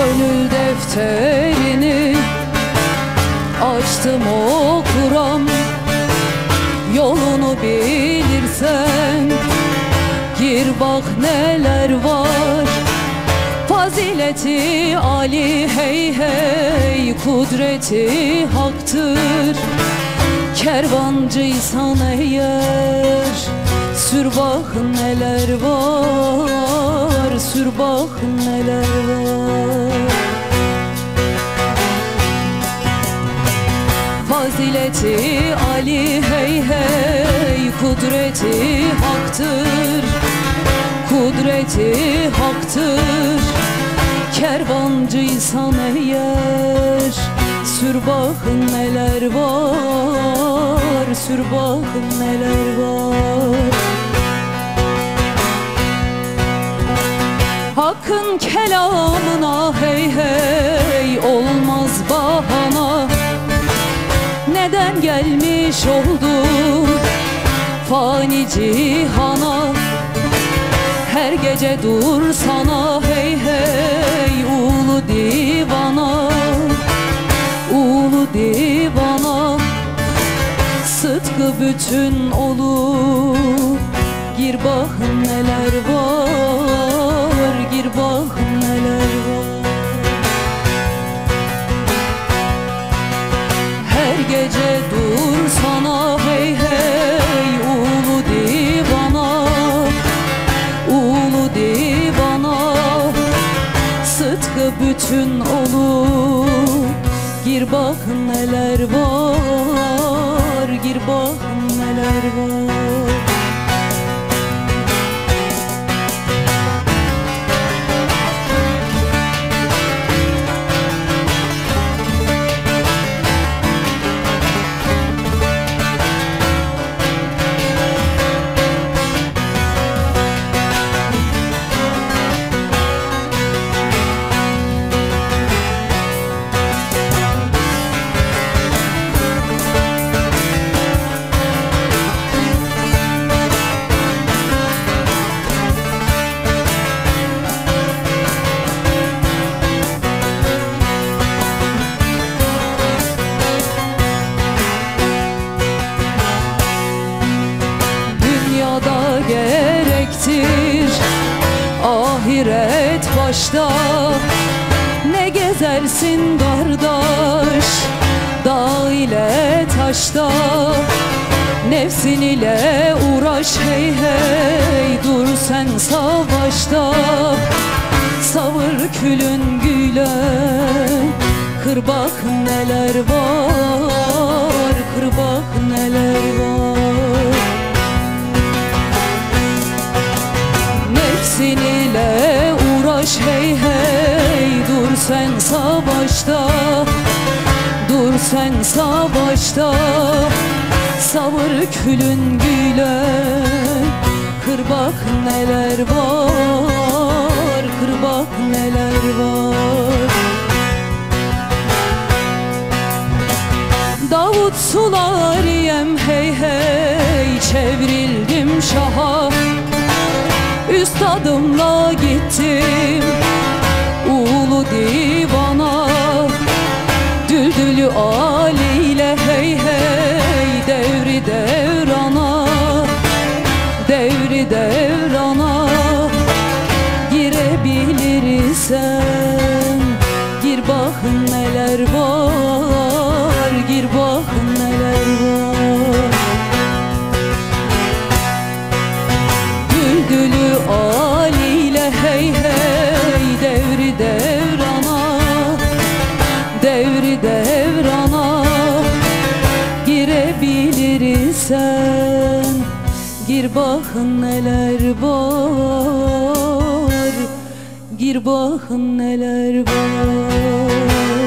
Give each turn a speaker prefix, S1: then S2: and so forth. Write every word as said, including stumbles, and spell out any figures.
S1: Gönül defterini açtım okuram, yolunu bilirsen gir bak neler var. Fazileti Ali hey hey, kudreti haktır. Kervancıysan eğer sür bak neler var, sür bak neler var. Fazileti Ali hey hey, kudreti haktır. Kudreti haktır. Kervancıysan eğer sür bakın neler var, sür bakın neler var. Hakkın kelamına hey hey, olmaz bahana. Neden gelmiş oldum fani cihana? Her gece dur sana hey hey, ulu divana, ulu divana. Sıtkı bütün olup gir bakın neler var, gir bakın neler var. Her gece dur sana hey hey, ulu divana, ulu divana. Sıtkı bütün olup gir bakın neler var, gir bakın neler var. Gerektir ahiret başta. Ne gezersin kardeş dağ ile taşta? Nefsin ile uğraş hey hey, dur sen savaşta. Savur külün güle, kır bak neler var, kır bak neler var. Nefsin ile uğraş hey hey, dur sen savaşta, dur sen savaşta. Savur külün güle, kır bak neler var, kır bak neler var. Davut sulariyem hey hey, çevrildim şaha. Üstadımla gittim ulu divana. Düldülü Ali ile hey hey, devri devrana, devri devrana. Girebilirsen gir bakın neler var, gir bakın neler var. Düldülü Ali ile hey hey, devri devrana, devri devrana. Girebilirsen gir bakın neler var, gir bakın neler var.